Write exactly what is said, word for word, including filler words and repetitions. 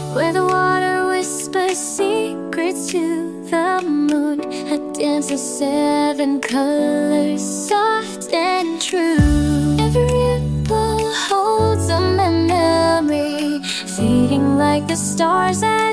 where the water whispers secrets to the moon. A dance of seven colors, soft and true. Every ripple holds a memory, fading like the stars that